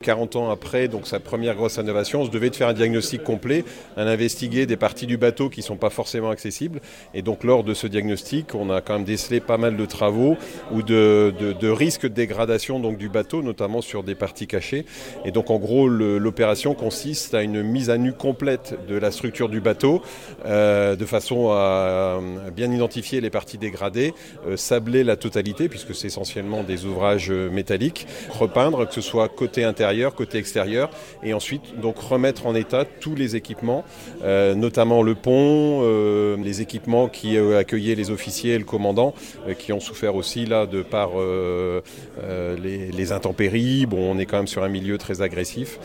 40 ans après donc sa première grosse innovation, on se devait de faire un diagnostic complet, investiguer des parties du bateau qui ne sont pas forcément accessibles. Et donc lors de ce diagnostic, on a quand même décelé pas mal de travaux ou de risques de dégradation donc, du bateau, notamment sur des parties cachées. Et donc en gros, l'opération consiste à une mise à nu complète de la structure du bateau, de façon à bien identifier les parties dégradées, sabler la totalité, puisque c'est essentiellement des ouvrages métalliques, repeindre, que ce soit côté intérieur, côté extérieur, et ensuite donc remettre en état tous les équipements, notamment le pont, les équipements qui accueillaient les officiers et le commandant, qui ont souffert aussi là de par les intempéries. Bon, on est quand même sur un milieu très agressif.